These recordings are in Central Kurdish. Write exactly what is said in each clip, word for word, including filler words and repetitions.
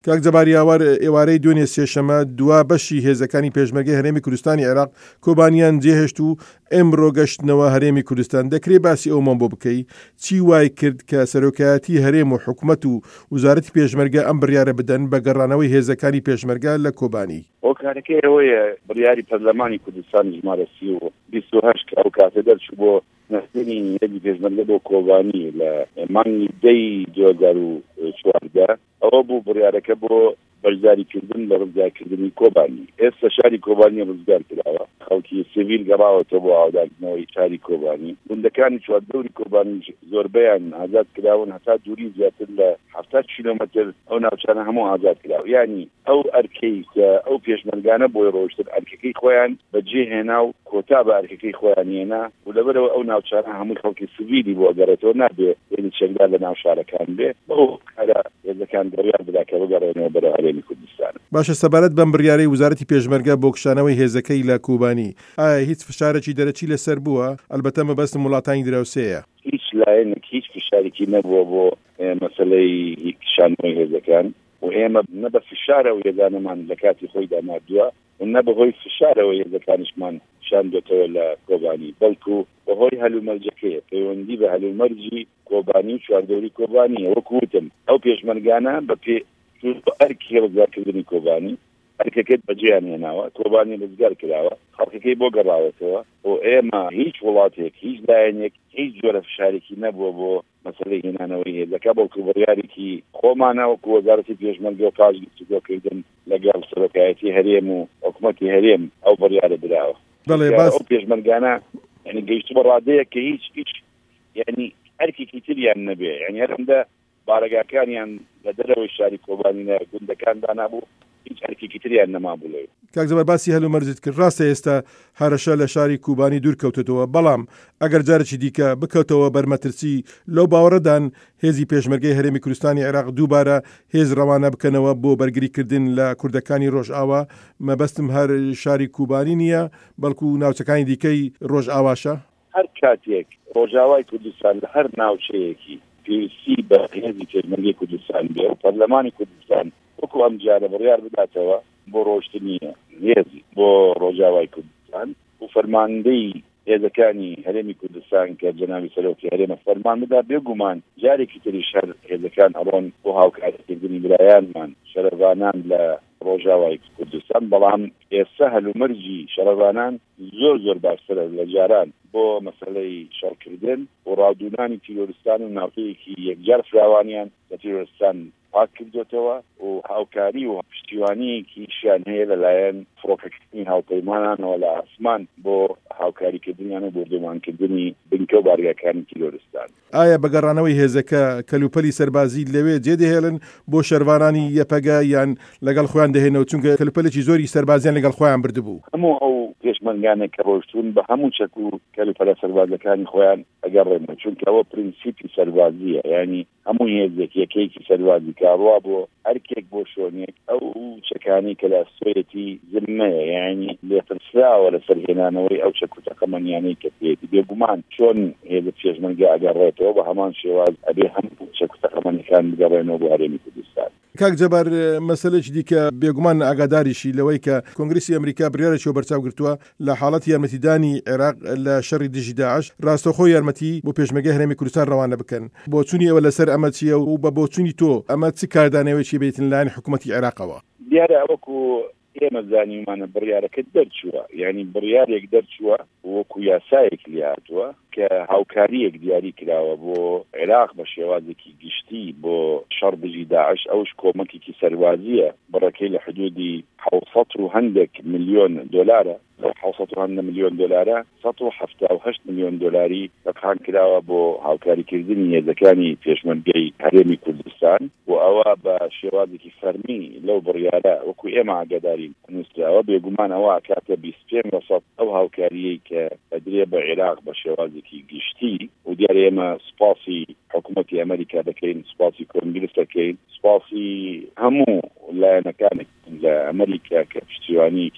کاک جەباری ئاوار ئێوارەی دوێنێ سێشەمە دوا بەشی هێزەکانی پێشمەرگەی هەرێمی کوردستانی عێراق کۆبانیان جێهێشت و ئێمڕۆ گەشتنەوە هەرێمی کوردستان. دەکرێت باسی ئەومان بۆ بکەی چی وای کرد کە سەرۆکایەتی هەرێم و حکوومەت و وزارەتی پێشمەرگە ئەم بڕیارە بدەن بە گەڕانەوەی هێزەکانی پێشمەرگە لە کۆبانی؟ ئەو کارەکەی ئەوەیە بڕیاری پەرلەمانی کوردستانی ژمارە سی و بیست و هەشت کە ئەو کاتە دەرچوو بۆ نەستنی هێزی پێشمەرگە بۆ کۆبانی لە مانگی دەی دوو هەزار و چواردە ئەوە بوو بڕیارەکە بۆ بەرزاریکردن لە ڕزگارکردنی کۆبانی. ئێستا شاری کۆبانی ڕزگار کراوە، خەڵکی سیڤیل گەڕاوەتەوە بۆ ئاوداردنەوەی شاری کۆبانی. گوندەکانی چواردەوری کۆبانی زۆربەیان ئازاد کراون، هەتا دووری زیاتر لە هەفتاد کیلۆمەتر ئەو ناوچانە هەموو ئازاد کراوە. یعنی ئەو ئەرکەی کە ئەو پێشمەرگانە بۆی ڕۆشتن ئەرکەکەی خۆیان بەجێ هێنا و کۆتا بە ئەرکەکەی خۆیان هێنا و لەبەرەوە ئەو ناوچانە هەموو خەڵکی سیڤیلی بۆ گەڕێتەوە نابێ یعنی چەکدار لە ناو شارەکان بێ. بەو کارە هێزەکان بڕیار بدا کە بگەڕێنەوە بەرە هەرێمی کوردستان. باشە، سەبارەت بەم بڕیارەی وزارەتی پێشمەرگە بۆ کشانەوەی هێزەکەی لە کۆبانی ئایا هیچ فشارێکی دەرەچی لەسەر بووە؟ ئەلبەتە مەبەستم وڵاتانی دراوسەیە. هیچ لایەنێک هیچ فشارێکی نەبووە بۆ مەسەلەی کشانەوەی هێزەکان و ئێمە نە بە فشارەوە هێزانەمان لە کاتی خۆیدا نردووە و نە بەهۆی فشارەوە هێزەکانیشمان شاندۆتەوە لە کۆبانی، بەڵکو بەهۆی هەلومەرجەکەیە پەیوەندی بە هەلومەرجی کۆبانی و چواردەوری کۆبانیە. وەکو وتم ئەو پێشمەرگانە بە پێ ئەرکی ڕزگارکردنی کۆبانی ئەرکەکەت بەجێیان هێناوە، کۆبانی ڕزگار کراوە، خەڵکەکەی بۆ گەڕاوەتەوە و ئێمە هیچ وڵاتێک هیچ لایەنێک هیچ جۆرە فشارێکی نەبووە بۆ مەسەلەی هێنانەوەی هێزەکە، بەڵکو بڕیارێکی خۆمانەوە کە وەزارەتی پێشمەرگە و پاش گفتوگۆکردن لەگەڵ سەرۆکایەتی هەرێم و حکوومەتی هەرێم ئەو بڕیارە براوە. بەڵێ باس ئەو پێشمەرگانە یعنی گەیشتووە بە ڕادەیە کە هیچ هیچ یعنی ئەرکێکی تریان نەبێ، یعنی هەرەمدا بارەگاکانیان لە دەرەوەی شاری کۆبانی لە گوندەکاندا نابوو، هیچ ئەرکێکی تریان نەمابوو. کاک جەبار باسی هەلومەرجت کرد. ڕاستە ئێستا هەرەشە لە شاری کوبانی دوور کەوتێتەوە، بەڵام ئەگەر جارێکی دیکە بکەوتەوە بەرمەترسی لەو باوەڕەدان هێزی پێشمەرگەی هەرێمی کوردستانی عێراق دووبارە هێز ڕەوانە بکەنەوە بۆ بەرگریکردن لە کوردەکانی ڕۆژئاوا. مەبەستم هەر شاری کوبانی نییە بەڵکو ناوچەکانی دیکەی ڕۆژئاواشە. هەر کاتێک ڕۆژئاوای کوردستان لە هەر ناوچەیەکی پێویستی بە هێزی پێشمەرگەی کوردستان بێ و پەرلەمانی کوردستان وەکو ئەم جارە بڕیار بداتەوە بۆ ڕۆشتنی هێزی بۆ ڕۆژئاوای کوردستان و فەرماندەی هێزەکانی هەرێمی کوردستان کە جەنابی سەرۆکی هەرێمە فەرمان بدا، بێگومان جارێکی تریش هەر هێزەکان ئەڕۆن بۆ هاوکاریکردنی برایانمان شەرەڤانان لە ڕۆژئاوای کوردستان. بەڵام ئێستا هەلومەرجی شەرەڤانان زۆر زۆر باشترە لە جاران بۆ مەسەلەی شەڕکردن و ڕاودونانی تیرۆریستان و ناوچەیەکی یەکجار فراوانیان لە تیرۆریستان پاک کردوێتەوە و هاوکاری و پشتیوانیەکیشیان هەیە لەلایەن فڕۆکەکردنی هاوپەیمانانەوە لە ئاسمان بۆ هاوکاریکردنیان و بردومانکردنی بنکە و بارگاکانی تیرۆریستان. ئایا بەگەڕانەوەی هێزەکە کەلوپەلی سەربازی لەوێ جێدەهێڵن بۆ شەروانانی یەپەگە یان لەگەڵ خۆیان دەهێنەوە، چونکە کەلوپەلێکی زۆری سەربازیان لەگەڵ خۆیان بردبوو؟ هەموو ئەو پێشمەرگانێک کە ڕۆشتون بە هەموو چەک و کەلوپەلە سەربازەکانی خۆیان ئەگەڕێنەوە، چونکە ئەوە پرینسیپی سەربازیە، یعنی هەموو هێزێک یەکەیەکی سەربازی کاڕوا بۆ هەرکێک بۆ شۆنێک ئەو چەکانی کە لە سوێتی زممەیە، یعنی لێترسراوە لەسەر هێنانەوەی ئەو چەک و تەقەمەنیانەی کە پێێتی. بێگومان چۆن هێزە پێشمەرگە ئەگەڕێتەوە بە هەمان شێواز ئەبێ هەموو چەک و تەقەمەنیەکان بگەڕێنەوە بۆ هەرێمی کوردستان. کاک جەبار مەسەلەی دیکە بێگومان ئاگاداریشی لەوەی کە کۆنگرسی ئەمریکا بڕیارێکی بەرچاو گرتووە لە حاڵەتی یارمەتیدانی عێراق لە شەڕی دژی داعش ڕاستەوخۆ یارمەتی بۆ پێشمەرگەی هەرێمی کوردستان ڕەوانە بکەن. بۆچوونی ئەوە لەسەر ئەمە چییە و بە بۆچوونی تۆ ئەمە چ کاردانەوەیکی بێتن لایەن حکوومەتی عێراقەوە؟ دیارە ئەوەکو ئێمە زانیمانە بڕیارەکە دەرچووە، یعنی بڕیارێک دەرچووە وەکو یاسایەک لاتووە کە هاوکاریەک دیاری کراوە بۆ عێراق بە شێوازێکی گشتی بۆ شەڕ دژی داعش. ئەوش کۆمەکێکی سەروازیە بڕەکەی لە حدودی حوسەد و هەندێک ملیۆن دۆلارە، حوسەد و هەندە ملیۆن دۆلارە سەد و حەفتا و هەشت ملیۆن دۆلاری تەقان کراوە بۆ هاوکاریکردنی هێزەکانی پێشمەرگەی هەرێمی کوردستان و ئەوە بە شێوازێکی فەرمی لەو بڕیارە وەکو ئێمە ئاگادارین نووسراوە. بێگومان ئەوە کاتە بیست و پێنج وەسەد ئەو هاوکاریەی کە ئەدرێ بە عێراق بە شێوازێکی گشتی و دیارە ئێمە سپاسی حکوومەتی ئەمریکا دەکەین، سپاسی کۆنگرس دەکەین، سپاسی هەموو لایەنەکانێک لە ئەمریکا کە پشتیوانیەکی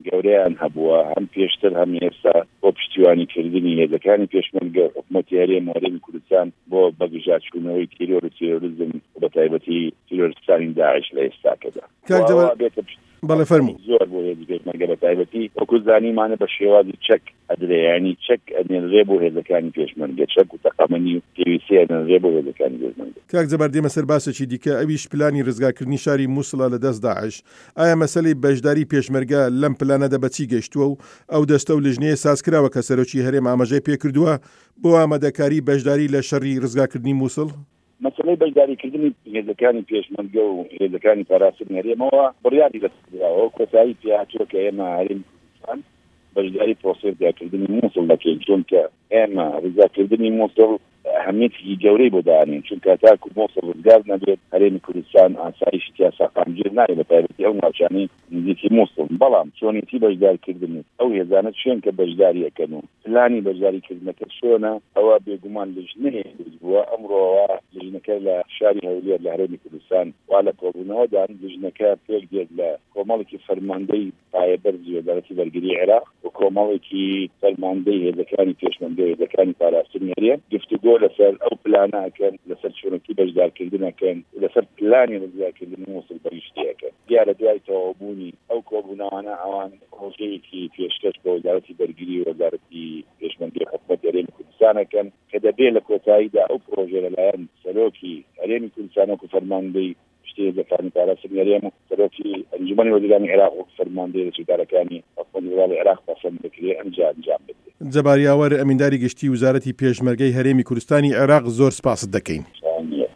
گەورەیان هەبووە هەم پێشتر هەم ئێستا بۆ پشتیوانیکردنی هێزەکانی پێشمەرگە حکوومەتی هەرێم هەرێمی کوردستان بۆ بەگژارچوونەوەی تیرۆریزم بە تایبەتی تیرۆریستانی داعش لە ئێستاکەدا بەڵێ فەرموو زۆر بۆ هێزی پێشمەرگە بە تایبەتی وەکو زانیمانە بە شێوازی چەک ئەدرێیانی چەک ئەدێنرێ بۆ هێزەکانی پێشمەرگە چەک و تەقەمەنی و پێویستی ئەدێنرێ بۆ هێزەکانی پێشمەرگە. کاک جەبار دێمە سەر باسێکی دیکە ئەویش پلانی ڕزگارکردنی شاری مووسڵە لە دەست داعش. ئایا مەسەلەی بەشداری پێشمەرگە لەم پلانەدا بەچی گەشتووە و ئەو دەستە و لژنەیە سازکراوە کە سەرۆکی هەرێم ئاماژەی پێکردووە بۆ ئامادەکاری بەشداری لە شەڕی ڕزگارکردنی مووسڵ؟ مەسەلەی بەشداریکردنی هێزەکانی پێشمەرگە و هێزەکانی پاراستنی هەرێمەوە بڕیاری دەستکراوە کۆتایی پێهاتووە کە ئێمە هەرێمی کوردستان بەشداری پرۆسەی ڕزگارکردنی مووسڵ دەکەین چونکە ئێمە ڕزگارکردنی مووسڵ ئەهەمیەتێکی گەورەی بۆ دانین چونکە تاکو مووسڵ ڕزگار نەبێت هەرێمی کوردستان ئاسایشی ساقامگیر نایە بە تایبەتی ئەو ناوچانەی نزیکی مووسڵ. بەڵام چۆنیتی بەشدارکردنی ئەو هێزانە چێن کە بەشداری ئەکەن و پلانی بەشداریکردنەکە چۆنە ئەوە بێگومان لژنەیە دروست بووە. ئەمڕۆوە لژنەکە لە شاری هەولێر لە هەرێمی کوردستان وا لە کۆبوونەوەدان لژنەکە پێک دێت لە کۆمەڵێکی فەرماندەی پایەبەرزی وەزارەتی بەرگریی عێراق و کۆمەڵێکی فەرماندەی هێزەکانی پێشمەرگە هێزەکانی پاراستنی هەرێم گفتوگۆ لەسەر ئەو پلانەکەن لەسەر چۆنەکی بەشدارکردنەکەن لەسەر پلانی ڕزگارکردنی مووسڵ بەریشتیەکەن. دیارە دوای تەواوبوونی ئەو کۆبوونەوانە ئەوان پرۆژەیەکی پێشکەش بە وەزارەتی بەرگریی و وەزارەتی پێشمەرگەی حکوومەتی هەرێمی کوردستانەکەن کە دەبێت لە کۆتاییدا ئەو پرۆژە لەلایەن سەرۆکی هەرێمی کوردستان وەکو فەرماندەی هێزەکانی پاراستنی هەرێم و سەرۆکی ئەنجومەنی وەزیرانی عێراق وەکو فەرماندەی هێزەکانی حکوومەتی وڵاتی عێراق پەسەند دەکرێت ئەنجام ئەنجام بدرێت. جەباریاوەر ئەمینداری گشتی وزارەتی پێشمەرگەی هەرێمی کوردستانی عێراق زۆر سپاست دەکەین.